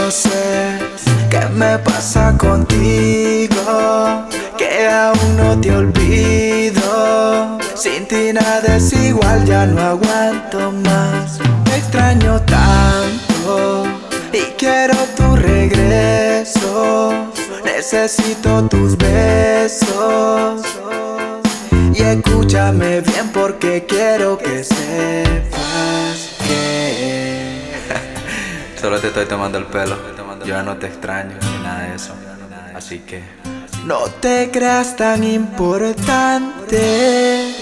no sé qué me pasa contigo, que aún no te olvido. Sin ti nada es igual, ya no aguanto más. Te extraño tanto y quiero tu regreso. Necesito tus besos. Y escúchame bien porque quiero que sepas que solo te estoy tomando el pelo. Yo ya no te extraño ni nada de eso. Así que no te creas tan importante.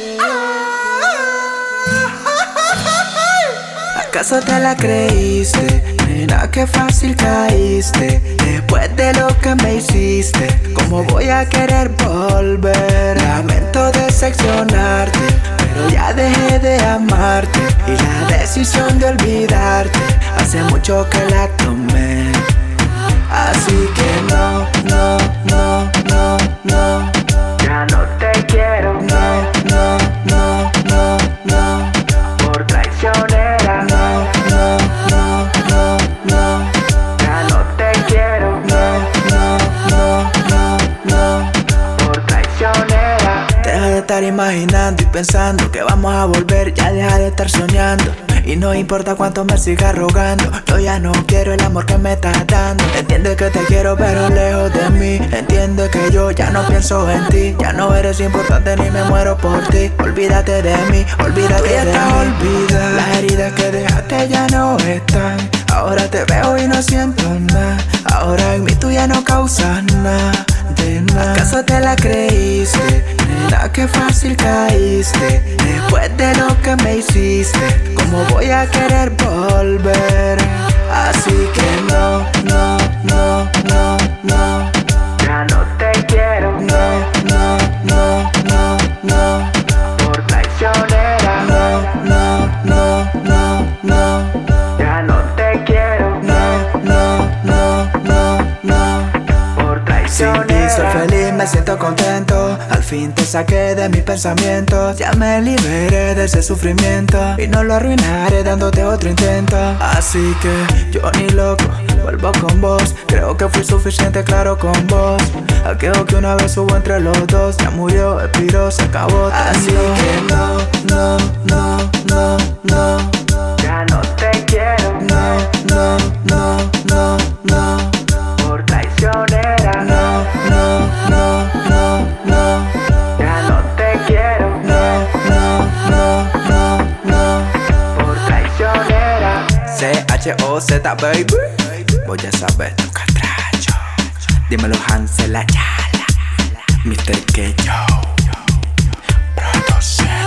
¿Acaso te la creíste? Nena, qué fácil caíste. Después de lo que me hiciste, ¿cómo voy a querer volver? Lamento decepcionarte, pero ya dejé de amarte. Y la decisión de olvidarte hace mucho que la tomé. Así que no, no, no, no, no. Ya no te quiero. No, no, no, no, no. Por traicionera. No, no, no, no, no. Ya no te quiero. No, no, no, no, no. Por traicionera. Deja de estar imaginando y pensando que vamos a volver. Ya deja de estar soñando. Y no importa cuánto me sigas rogando, yo ya no quiero el amor que me estás dando. Entiende que te quiero pero lejos de mí. Entiende que yo ya no pienso en ti. Ya no eres importante ni me muero por ti. Olvídate de mí, olvídate de mí. Olvida. Las heridas que dejaste ya no están. Ahora te veo y no siento nada. Ahora en mí tú ya no causas nada de nada. ¿Acaso te la creíste? Nena, qué fácil caíste. Después de lo que me hiciste, ¿cómo voy a querer volver? Así que no, no, no, no, no. Ya no te quiero. No, no, no, no, no. Por traicionera. No, no, no, no, no. Ya no te quiero. No, no, no, no, no. Por traicionera. Sin ti soy feliz, me siento contento. Al fin te saqué de mis pensamientos. Ya me liberé de ese sufrimiento y no lo arruinaré dándote otro intento. Así que yo ni loco vuelvo con vos. Creo que fui suficiente claro con vos. Aquello que una vez hubo entre los dos ya murió, expiró, se acabó. Así que no, no, no, no, no. Ya no te quiero. No, no, no, no, no. Por traicionera. No, no, no, no, no. Ya no te quiero. No, no, no, no, no. Por traicionera. C-H-O-Z, baby. Voy a saber tu catracho. Dímelo, Hansel, la chala. Mr. Keyo. Produce.